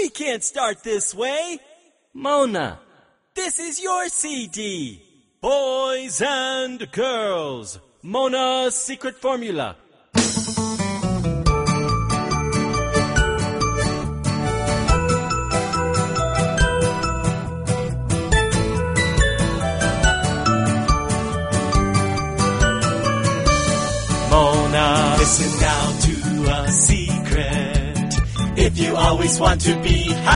We can't start this way. Mona, This is your CD. Boys and girls. Mona's secret formula. Mona, listen now to a secret. If you always want to be